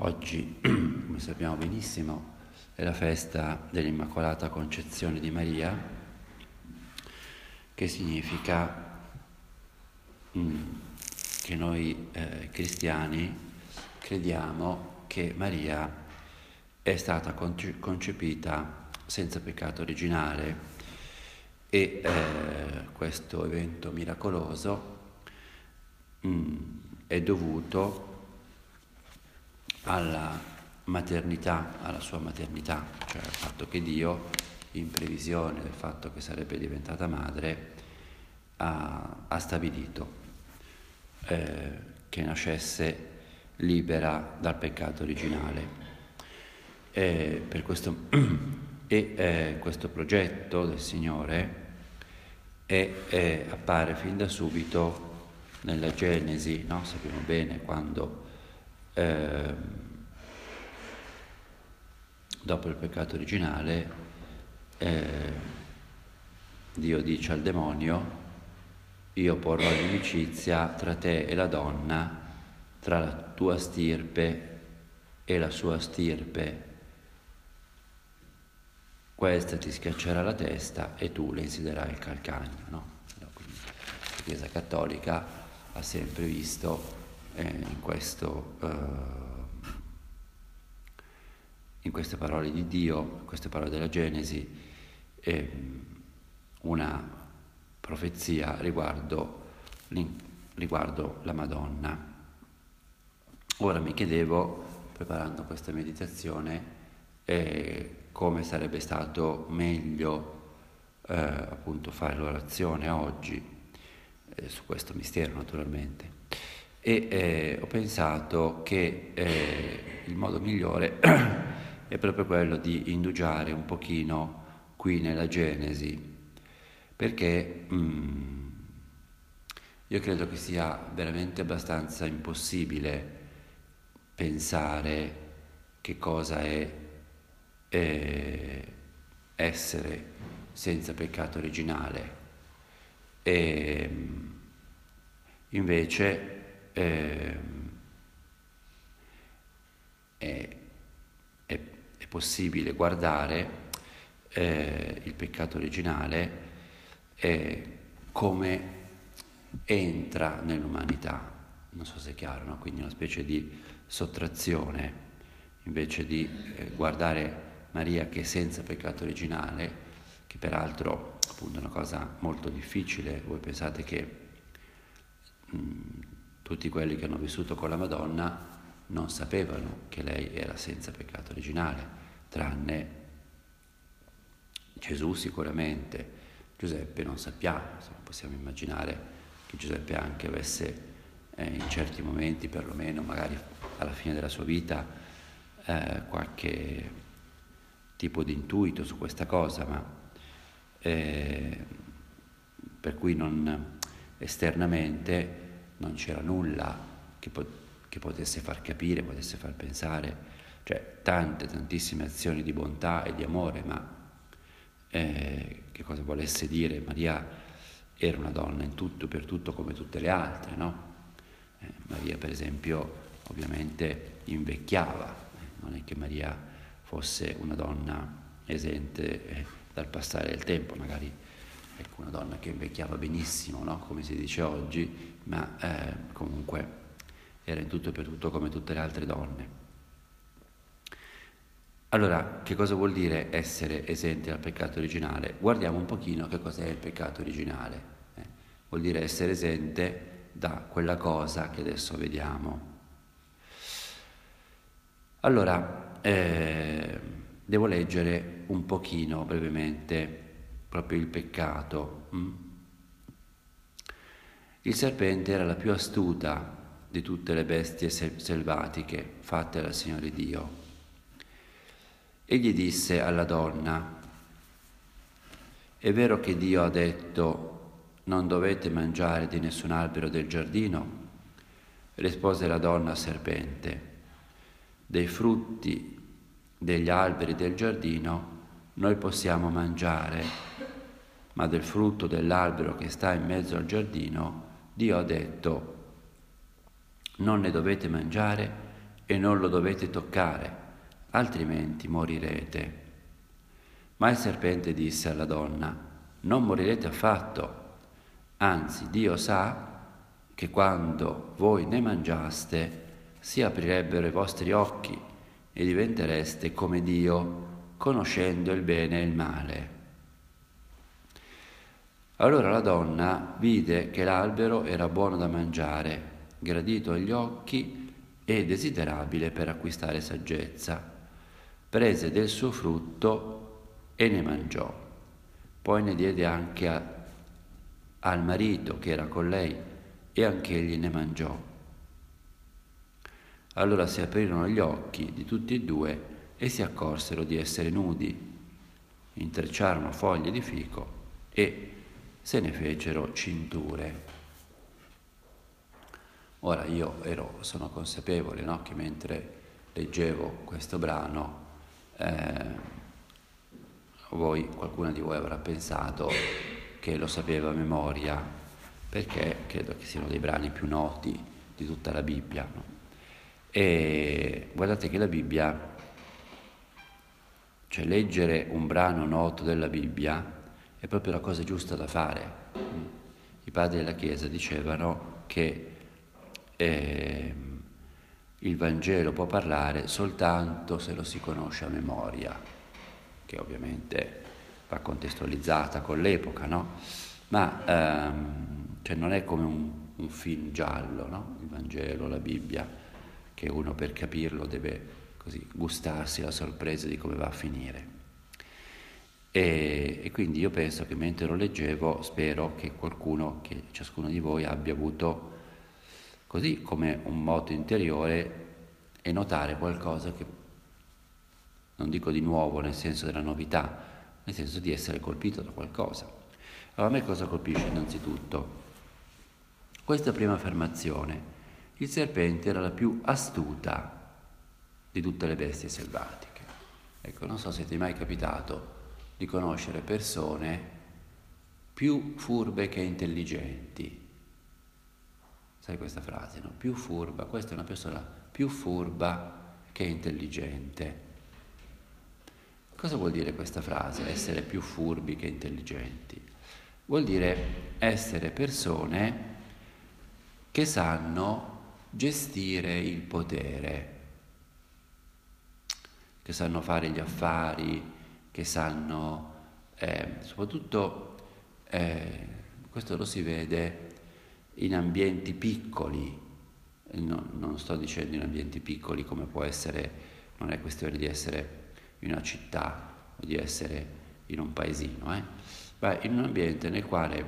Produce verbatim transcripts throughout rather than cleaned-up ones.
Oggi, come sappiamo benissimo, è la festa dell'Immacolata Concezione di Maria, che significa mm, che noi eh, cristiani crediamo che Maria è stata conce- concepita senza peccato originale e eh, questo evento miracoloso mm, è dovuto alla maternità, alla sua maternità, cioè al fatto che Dio, in previsione del fatto che sarebbe diventata madre, ha, ha stabilito eh, che nascesse libera dal peccato originale. E per questo, e eh, questo progetto del Signore è, è, appare fin da subito nella Genesi, no? Sappiamo bene quando Eh, dopo il peccato originale eh, Dio dice al demonio: io porrò inimicizia tra te e la donna, tra la tua stirpe e la sua stirpe, questa ti schiaccerà la testa e tu le insiderai il calcagno, no? Quindi la Chiesa Cattolica ha sempre visto eh, in questo eh, in queste parole di Dio, in queste parole della Genesi, eh, una profezia riguardo, riguardo la Madonna. Ora mi chiedevo, preparando questa meditazione, eh, come sarebbe stato meglio eh, appunto fare l'orazione oggi, eh, su questo mistero naturalmente. E eh, ho pensato che eh, il modo migliore è proprio quello di indugiare un pochino qui nella Genesi, perché mm, io credo che sia veramente abbastanza impossibile pensare che cosa è eh, essere senza peccato originale. E invece eh, è, è, è possibile guardare eh, il peccato originale eh, come entra nell'umanità, non so se è chiaro, no? Quindi una specie di sottrazione, invece di eh, guardare Maria che è senza peccato originale, che peraltro appunto è una cosa molto difficile. Voi pensate che mh, tutti quelli che hanno vissuto con la Madonna non sapevano che lei era senza peccato originale, tranne Gesù sicuramente. Giuseppe non sappiamo, insomma, possiamo immaginare che Giuseppe anche avesse eh, in certi momenti, perlomeno magari alla fine della sua vita, eh, qualche tipo di intuito su questa cosa, ma eh, per cui non, esternamente non c'era nulla che, po- che potesse far capire, potesse far pensare, cioè tante, tantissime azioni di bontà e di amore, ma eh, che cosa volesse dire. Maria era una donna in tutto, per tutto, come tutte le altre, no? Eh, Maria, per esempio, ovviamente invecchiava, eh, non è che Maria fosse una donna esente eh, dal passare del tempo, magari ecco, una donna che invecchiava benissimo, no? Come si dice oggi, ma eh, comunque era in tutto e per tutto come tutte le altre donne. Allora, che cosa vuol dire essere esenti dal peccato originale? Guardiamo un pochino che cos'è il peccato originale. Eh? Vuol dire essere esente da quella cosa che adesso vediamo. Allora, eh, devo leggere un pochino brevemente proprio il peccato. Mm? Il serpente era la più astuta di tutte le bestie selvatiche fatte dal Signore Dio. Egli disse alla donna: è vero che Dio ha detto non dovete mangiare di nessun albero del giardino? Rispose la donna al serpente: dei frutti degli alberi del giardino noi possiamo mangiare, ma del frutto dell'albero che sta in mezzo al giardino Dio ha detto non ne dovete mangiare e non lo dovete toccare, altrimenti morirete. Ma il serpente disse alla donna: non morirete affatto, anzi Dio sa che quando voi ne mangiaste si aprirebbero i vostri occhi e diventereste come Dio, conoscendo il bene e il male. Allora la donna vide che l'albero era buono da mangiare, gradito agli occhi e desiderabile per acquistare saggezza. Prese del suo frutto e ne mangiò. Poi ne diede anche a, al marito che era con lei e anch'egli ne mangiò. Allora si aprirono gli occhi di tutti e due e si accorsero di essere nudi. Intrecciarono foglie di fico e se ne fecero cinture. Ora io ero, sono consapevole, no, che mentre leggevo questo brano eh, voi, qualcuno di voi avrà pensato che lo sapeva a memoria, perché credo che siano dei brani più noti di tutta la Bibbia, no? E guardate che la Bibbia, cioè leggere un brano noto della Bibbia è proprio la cosa giusta da fare. I padri della Chiesa dicevano che eh, il Vangelo può parlare soltanto se lo si conosce a memoria, che ovviamente va contestualizzata con l'epoca, no? Ma ehm, cioè non è come un, un film giallo, no? Il Vangelo, la Bibbia, che uno per capirlo deve così gustarsi la sorpresa di come va a finire. E, e quindi io penso che mentre lo leggevo, spero che qualcuno, che ciascuno di voi abbia avuto così come un moto interiore e notare qualcosa che, non dico di nuovo nel senso della novità, nel senso di essere colpito da qualcosa. Allora a me cosa colpisce innanzitutto? Questa prima affermazione: il serpente era la più astuta di tutte le bestie selvatiche. Ecco, non so se ti è mai capitato di conoscere persone più furbe che intelligenti. Sai questa frase, no? Più furba, questa è una persona più furba che intelligente. Cosa vuol dire questa frase, essere più furbi che intelligenti? Vuol dire essere persone che sanno gestire il potere, che sanno fare gli affari, che sanno, eh, soprattutto, eh, questo lo si vede in ambienti piccoli, no, non sto dicendo in ambienti piccoli come può essere, non è questione di essere in una città o di essere in un paesino, eh, ma in un ambiente nel quale,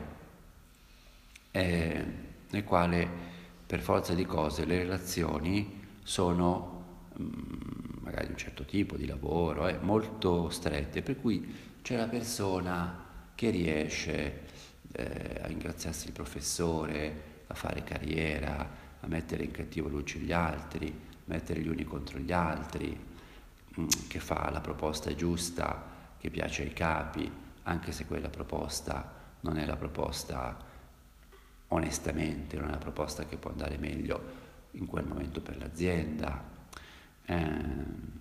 eh, nel quale per forza di cose le relazioni sono mh, magari di un certo tipo di lavoro, eh, molto strette, per cui c'è la persona che riesce eh, a ingraziarsi il professore, a fare carriera, a mettere in cattiva luce gli altri, mettere gli uni contro gli altri, mh, che fa la proposta giusta, che piace ai capi, anche se quella proposta non è la proposta, onestamente, non è la proposta che può andare meglio in quel momento per l'azienda. Eh,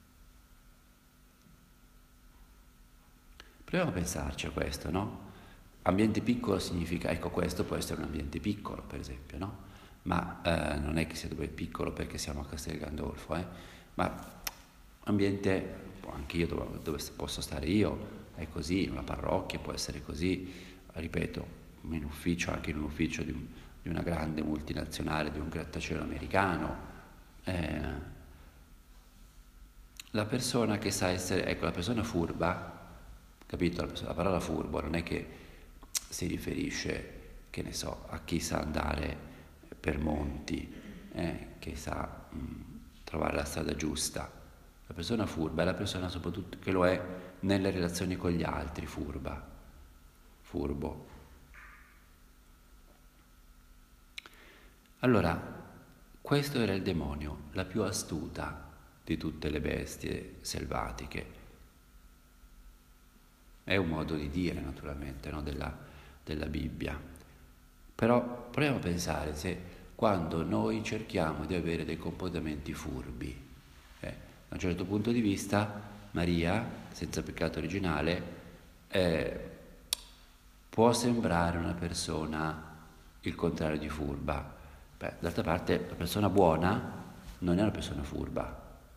Proviamo a pensarci a questo, no? Ambiente piccolo significa, ecco, questo può essere un ambiente piccolo, per esempio, no? Ma eh, non è che sia dove è piccolo perché siamo a Castel Gandolfo, eh? Ma ambiente, anche io dove, dove posso stare io, è così, una parrocchia può essere così, ripeto, in ufficio, anche in un ufficio di, un, di una grande multinazionale, di un grattacielo americano. Eh, la persona che sa essere, ecco, la persona furba, capito? La, la parola furbo non è che si riferisce, che ne so, a chi sa andare per monti, eh, che sa mh, trovare la strada giusta. La persona furba è la persona soprattutto che lo è nelle relazioni con gli altri, furba, furbo. Allora, questo era il demonio, la più astuta di tutte le bestie selvatiche. È un modo di dire, naturalmente, no? della, della Bibbia. Però proviamo a pensare se quando noi cerchiamo di avere dei comportamenti furbi. Eh, da un certo punto di vista, Maria, senza peccato originale, eh, può sembrare una persona il contrario di furba. Beh, d'altra parte, la persona buona non è una persona furba.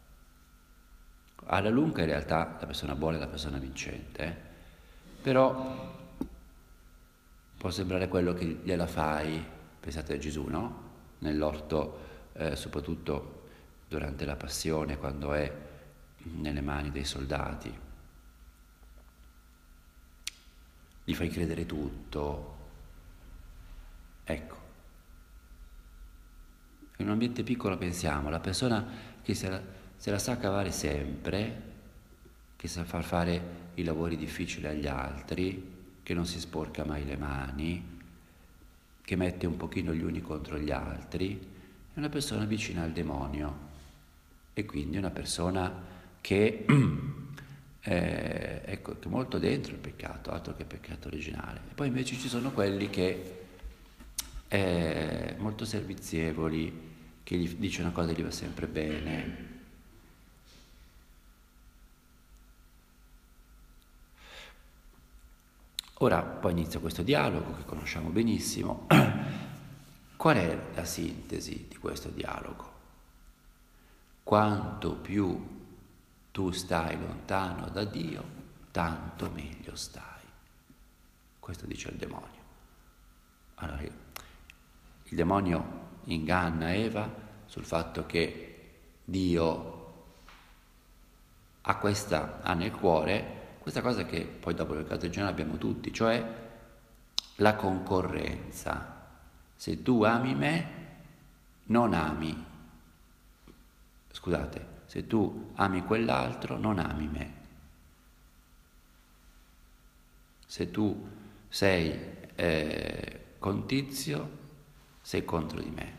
Alla lunga, in realtà, la persona buona è la persona vincente, eh? Però può sembrare quello che gliela fai, pensate a Gesù, no? Nell'orto, eh, soprattutto durante la passione, quando è nelle mani dei soldati. Gli fai credere tutto. Ecco. In un ambiente piccolo pensiamo, la persona che se la, se la sa cavare sempre, che sa far fare i lavori difficili agli altri, che non si sporca mai le mani, che mette un pochino gli uni contro gli altri, è una persona vicina al demonio e quindi una persona che eh, ecco, che è molto dentro il peccato, altro che il peccato originale. E poi invece ci sono quelli che eh, molto servizievoli, che gli dice una cosa e gli va sempre bene. Ora poi inizia questo dialogo che conosciamo benissimo. Qual è la sintesi di questo dialogo? Quanto più tu stai lontano da Dio, tanto meglio stai. Questo dice il demonio. Allora, il demonio inganna Eva sul fatto che Dio ha questa, ha nel cuore questa cosa che poi dopo il peccato originale abbiamo tutti, cioè la concorrenza. Se tu ami me, non ami, scusate, se tu ami quell'altro, non ami me. Se tu sei eh, con Tizio, sei contro di me.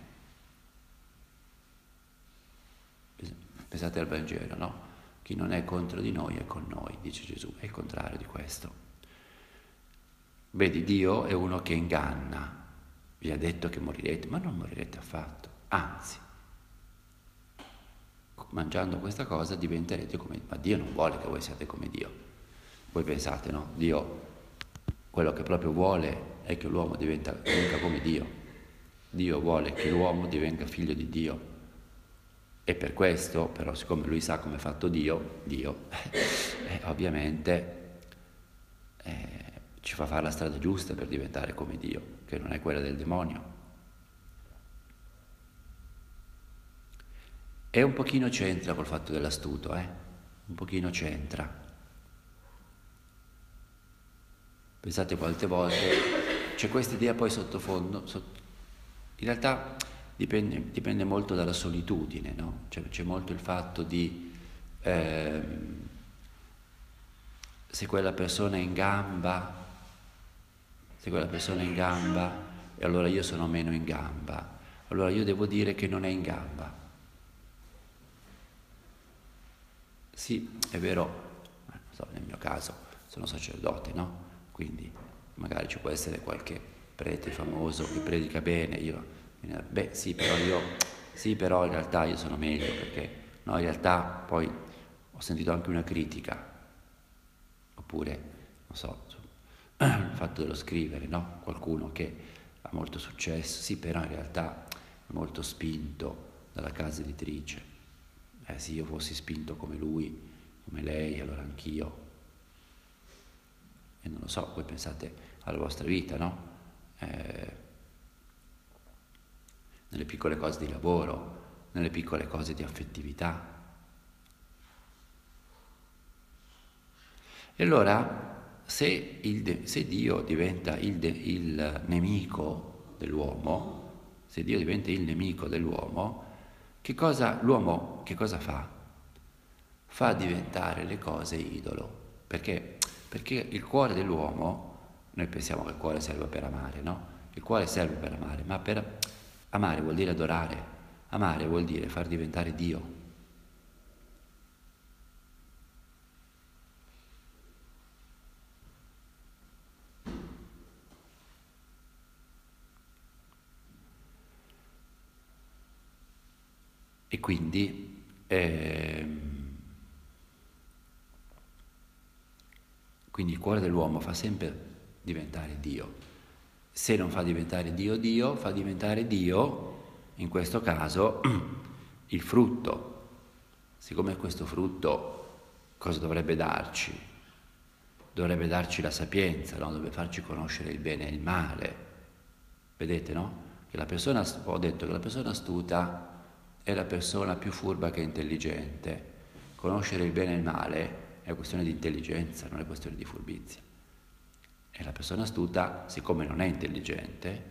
Pensate al Vangelo, no? Chi non è contro di noi è con noi, dice Gesù, è il contrario di questo. Vedi, Dio è uno che inganna, vi ha detto che morirete, ma non morirete affatto, anzi, mangiando questa cosa diventerete come, ma Dio non vuole che voi siate come Dio. Voi pensate, no? Dio, quello che proprio vuole è che l'uomo diventa, divenga come Dio. Dio vuole che l'uomo divenga figlio di Dio. E per questo, però, siccome lui sa come è fatto Dio, Dio, eh, ovviamente eh, ci fa fare la strada giusta per diventare come Dio, che non è quella del demonio. E un pochino c'entra col fatto dell'astuto, eh? Un pochino c'entra. Pensate quante volte c'è questa idea poi sottofondo, sotto, in realtà dipende, dipende molto dalla solitudine, no? Cioè, c'è molto il fatto di eh, se quella persona è in gamba, se quella persona è in gamba e allora io sono meno in gamba, allora io devo dire che non è in gamba. Sì, è vero, non so, nel mio caso sono sacerdote, no? Quindi magari ci può essere qualche prete famoso che predica bene, io, beh sì, però io, sì, però in realtà io sono meglio, perché, no, in realtà poi ho sentito anche una critica, oppure, non so, il fatto dello scrivere, no? Qualcuno che ha molto successo, sì, però in realtà è molto spinto dalla casa editrice. Eh sì, io fossi spinto come lui, come lei, allora anch'io. E non lo so, voi pensate alla vostra vita, no? Eh, nelle piccole cose di lavoro, nelle piccole cose di affettività. E allora, se, il de- se Dio diventa il, de- il nemico dell'uomo, se Dio diventa il nemico dell'uomo, che cosa l'uomo che cosa fa? Fa diventare le cose idolo. Perché? Perché il cuore dell'uomo, noi pensiamo che il cuore serve per amare, no? Il cuore serve per amare, ma per amare vuol dire adorare. Amare vuol dire far diventare Dio. quindi ehm, quindi il cuore dell'uomo fa sempre diventare Dio. Se non fa diventare Dio Dio, fa diventare Dio, in questo caso, il frutto. Siccome questo frutto cosa dovrebbe darci? Dovrebbe darci la sapienza, no? Dovrebbe farci conoscere il bene e il male. Vedete, no? Che la persona, ho detto che la persona astuta è la persona più furba che intelligente. Conoscere il bene e il male è questione di intelligenza, non è questione di furbizia. E la persona astuta, siccome non è intelligente,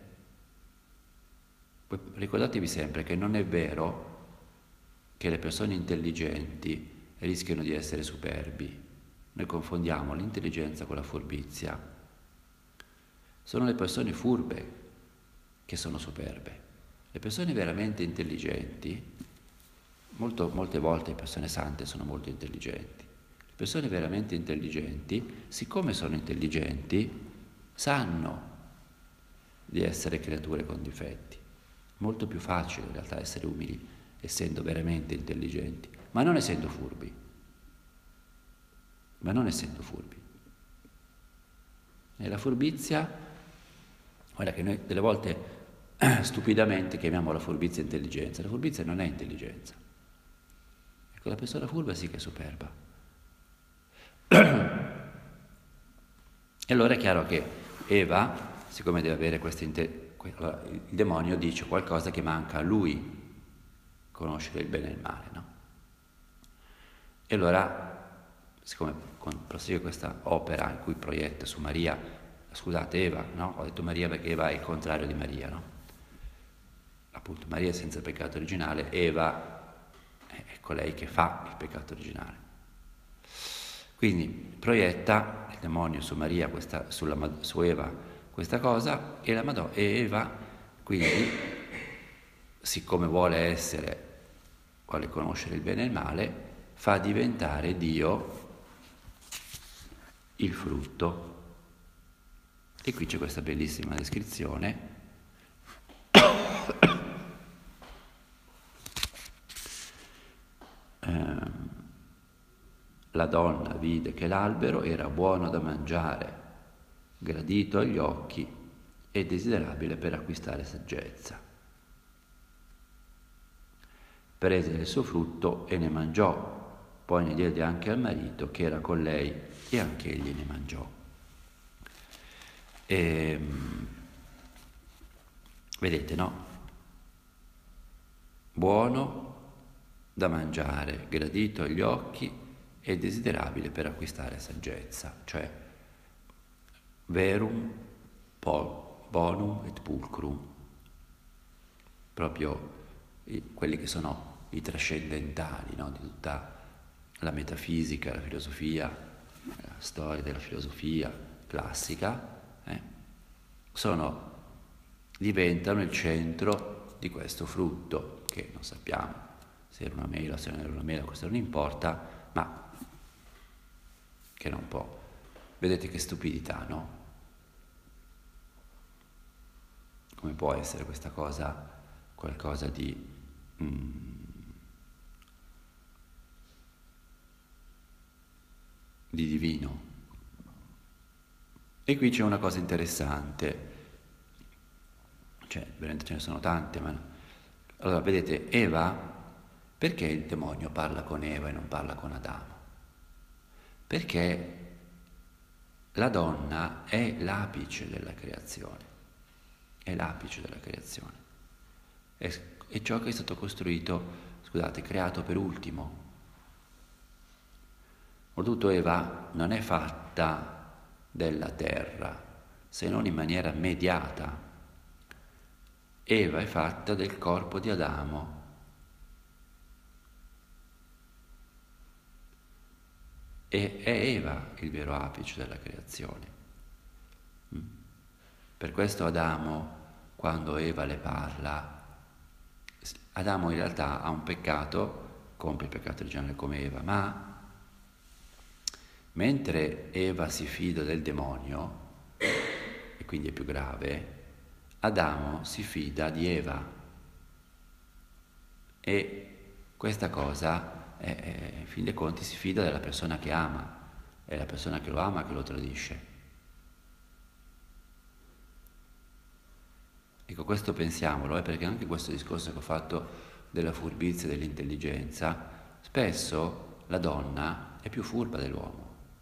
ricordatevi sempre che non è vero che le persone intelligenti rischiano di essere superbi. Noi confondiamo l'intelligenza con la furbizia. Sono le persone furbe che sono superbe. Le persone veramente intelligenti, molto, molte volte le persone sante sono molto intelligenti. Le persone veramente intelligenti, siccome sono intelligenti, sanno di essere creature con difetti. Molto più facile in realtà essere umili, essendo veramente intelligenti, ma non essendo furbi. Ma non essendo furbi. E la furbizia, guarda che noi delle volte stupidamente chiamiamo la furbizia intelligenza. La furbizia non è intelligenza. Ecco, la persona furba sì che è superba. E allora è chiaro che Eva, siccome deve avere questa inte- allora, il demonio dice qualcosa che manca a lui, conoscere il bene e il male, no? E allora, siccome prosegue questa opera in cui proietta su Maria, scusate Eva, no? Ho detto Maria perché Eva è il contrario di Maria, no? Appunto Maria è senza peccato originale, Eva è colei che fa il peccato originale. Quindi proietta il demonio su Maria, questa, sulla, su Eva, questa cosa, e, la Madonna, e Eva, quindi, siccome vuole essere, vuole conoscere il bene e il male, fa diventare Dio il frutto. E qui c'è questa bellissima descrizione. Eh, La donna vide che l'albero era buono da mangiare, gradito agli occhi e desiderabile per acquistare saggezza. Prese il suo frutto e ne mangiò, poi ne diede anche al marito che era con lei e anche egli ne mangiò. E, vedete, no? Buono da mangiare, gradito agli occhi e desiderabile per acquistare saggezza, cioè verum bonum et pulcrum, proprio i, quelli che sono i trascendentali, no? Di tutta la metafisica, la filosofia, la storia della filosofia classica, eh? sono, diventano il centro di questo frutto, che non sappiamo se era una mela, se non era una mela, questo non importa, ma che non può. Vedete che stupidità, no? Come può essere questa cosa qualcosa di mm, di divino? E qui c'è una cosa interessante, cioè veramente ce ne sono tante, ma allora vedete, Eva, perché il demonio parla con Eva e non parla con Adamo? Perché la donna è l'apice della creazione, è l'apice della creazione, è, è ciò che è stato costruito, scusate, creato per ultimo. Oltretutto Eva non è fatta della terra, se non in maniera mediata. Eva è fatta del corpo di Adamo. E è Eva il vero apice della creazione. Per questo Adamo, quando Eva le parla, Adamo in realtà ha un peccato, compie il peccato originale come Eva, ma mentre Eva si fida del demonio, e quindi è più grave, Adamo si fida di Eva. E questa cosa, eh, eh, in fin dei conti, si fida della persona che ama, è la persona che lo ama che lo tradisce. Ecco, questo pensiamolo, eh, perché anche questo discorso che ho fatto della furbizia e dell'intelligenza, spesso la donna è più furba dell'uomo.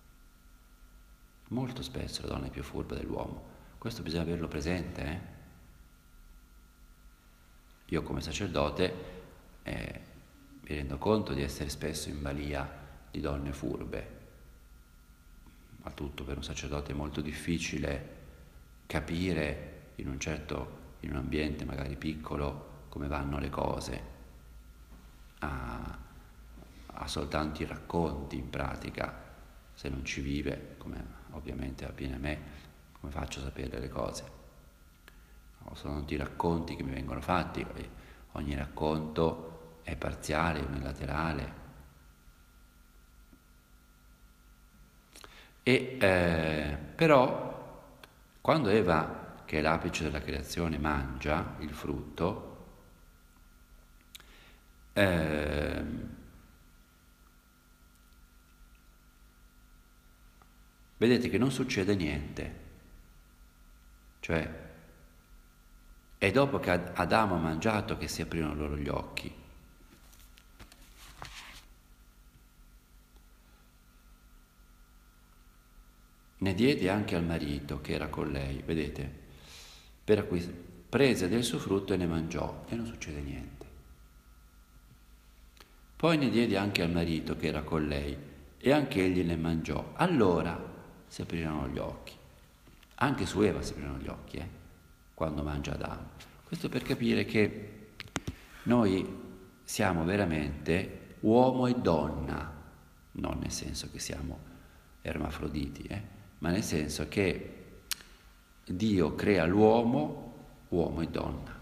Molto spesso la donna è più furba dell'uomo. Questo bisogna averlo presente, eh? Io come sacerdote eh, mi rendo conto di essere spesso in balia di donne furbe, ma tutto per un sacerdote è molto difficile capire in un certo, in un ambiente magari piccolo, come vanno le cose. Ha, ha soltanto i racconti in pratica, se non ci vive, come ovviamente avviene a me, come faccio a sapere le cose? Ho soltanto i racconti che mi vengono fatti, ogni racconto è parziale, unilaterale. E eh, però quando Eva, che è l'apice della creazione, mangia il frutto, eh, vedete che non succede niente. Cioè, è dopo che Adamo ha mangiato che si aprirono loro gli occhi. Ne diede anche al marito che era con lei, vedete, per cui prese del suo frutto e ne mangiò e non succede niente. Poi ne diede anche al marito che era con lei e anche egli ne mangiò. Allora si aprirono gli occhi. Anche su Eva si aprirono gli occhi, eh, quando mangia Adamo. Questo per capire che noi siamo veramente uomo e donna, non nel senso che siamo ermafroditi, eh, ma nel senso che Dio crea l'uomo, uomo e donna.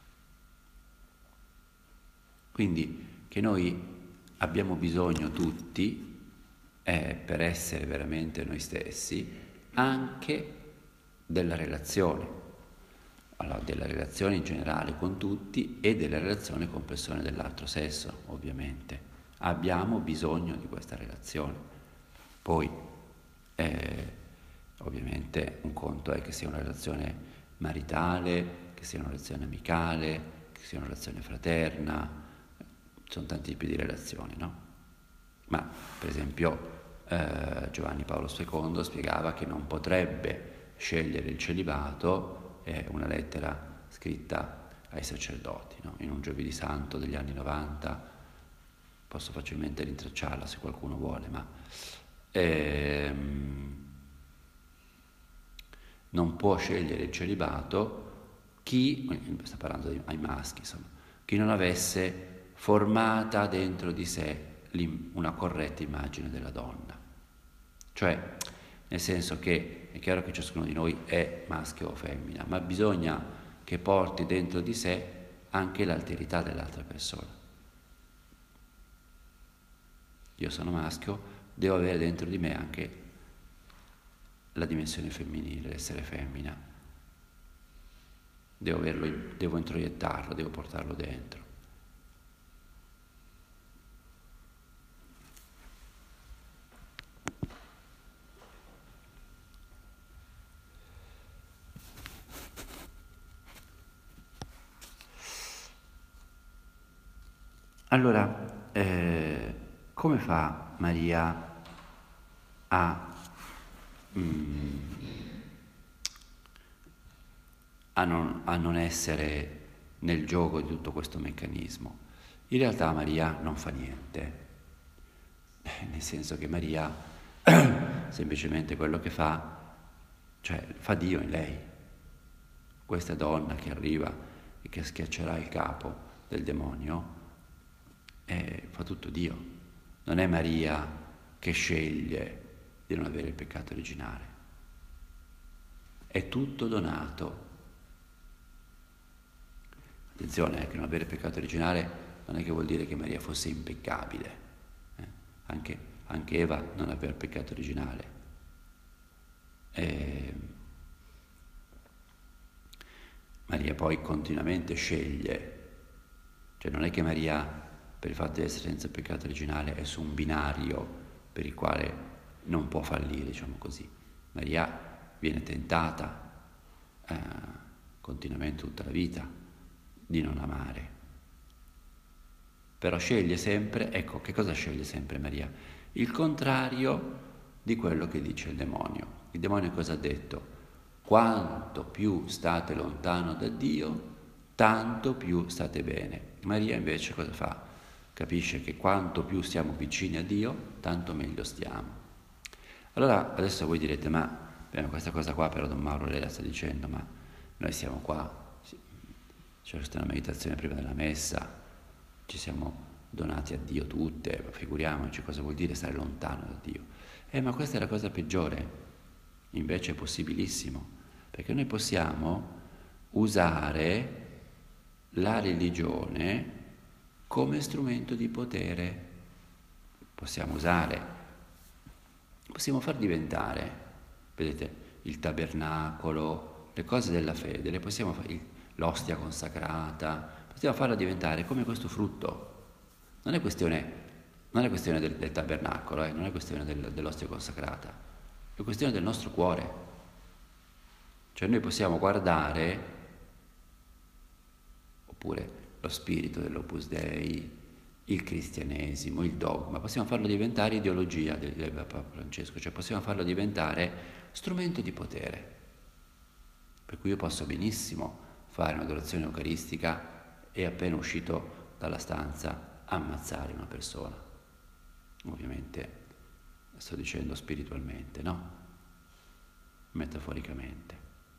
Quindi che noi abbiamo bisogno tutti, eh, per essere veramente noi stessi, anche della relazione, allora della relazione in generale con tutti e della relazione con persone dell'altro sesso, ovviamente. Abbiamo bisogno di questa relazione. Poi, eh, ovviamente, un conto è che sia una relazione maritale, che sia una relazione amicale, che sia una relazione fraterna. Ci sono tanti tipi di relazioni, no? Ma, per esempio, eh, Giovanni Paolo secondo spiegava che non potrebbe scegliere il celibato, è una lettera scritta ai sacerdoti, no? In un giovedì santo degli anni novanta, posso facilmente rintracciarla se qualcuno vuole, ma ehm, non può scegliere il celibato chi, sta parlando ai maschi, insomma, chi non avesse formata dentro di sé una corretta immagine della donna. Cioè, nel senso che è chiaro che ciascuno di noi è maschio o femmina, ma bisogna che porti dentro di sé anche l'alterità dell'altra persona. Io sono maschio, devo avere dentro di me anche la dimensione femminile, l'essere femmina. Devo averlo, devo introiettarlo, devo portarlo dentro. Allora, eh, come fa Maria a, mm, a, non, a non essere nel gioco di tutto questo meccanismo? In realtà Maria non fa niente, nel senso che Maria semplicemente quello che fa, cioè fa Dio in lei. Questa donna che arriva e che schiaccerà il capo del demonio, Eh, fa tutto Dio. Non è Maria che sceglie di non avere il peccato originale. È tutto donato. Attenzione, eh, che non avere il peccato originale non è che vuol dire che Maria fosse impeccabile. Eh? Anche, anche Eva non aveva il peccato originale. Eh, Maria poi continuamente sceglie. Cioè non è che Maria per il fatto di essere senza peccato originale, è su un binario per il quale non può fallire, diciamo così. Maria viene tentata eh, continuamente tutta la vita di non amare, però sceglie sempre, ecco, che cosa sceglie sempre Maria? Il contrario di quello che dice il demonio. Il demonio cosa ha detto? Quanto più state lontano da Dio, tanto più state bene. Maria invece cosa fa? Capisce che quanto più siamo vicini a Dio, tanto meglio stiamo. Allora adesso voi direte, ma beh, questa cosa qua però Don Mauro lei la sta dicendo, ma noi siamo qua, c'è stata una meditazione prima della messa, ci siamo donati a Dio tutte, figuriamoci cosa vuol dire stare lontano da Dio. Eh, ma questa è la cosa peggiore, invece è possibilissimo, perché noi possiamo usare la religione come strumento di potere, possiamo usare, possiamo far diventare, vedete, il tabernacolo, le cose della fede, le possiamo fare, l'ostia consacrata, possiamo farla diventare come questo frutto. Non è questione, non è questione del, del tabernacolo, eh, non è questione del, dell'ostia consacrata, è questione del nostro cuore. Cioè noi possiamo guardare, oppure lo spirito dell'Opus Dei, il cristianesimo, il dogma, possiamo farlo diventare ideologia del, del Papa Francesco, cioè possiamo farlo diventare strumento di potere. Per cui io posso benissimo fare un'adorazione eucaristica e appena uscito dalla stanza ammazzare una persona. Ovviamente sto dicendo spiritualmente, no? Metaforicamente.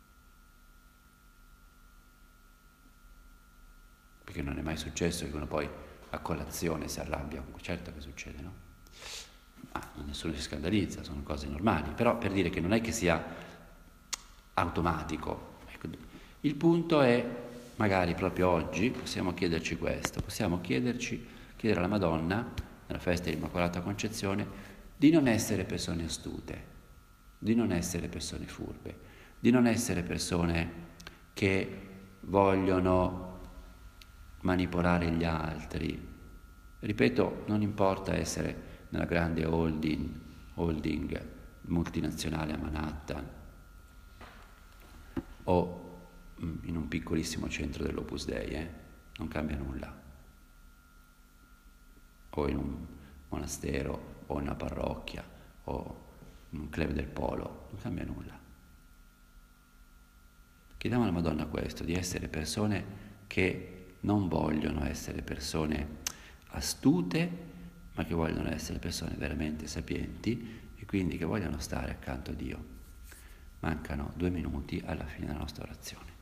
Perché non è mai successo che uno poi a colazione si arrabbia, certo che succede, no? Ma nessuno si scandalizza, sono cose normali, però per dire che non è che sia automatico. Ecco, il punto è, magari proprio oggi, possiamo chiederci questo, possiamo chiederci, chiedere alla Madonna, nella festa dell'Immacolata Concezione, di non essere persone astute, di non essere persone furbe, di non essere persone che vogliono manipolare gli altri. Ripeto, non importa essere nella grande holding, holding multinazionale a Manhattan o in un piccolissimo centro dell'Opus Dei, eh? Non cambia nulla. O in un monastero, o in una parrocchia, o in un club del polo, non cambia nulla. Chiediamo alla Madonna questo, di essere persone che non vogliono essere persone astute, ma che vogliono essere persone veramente sapienti e quindi che vogliono stare accanto a Dio. Mancano due minuti alla fine della nostra orazione.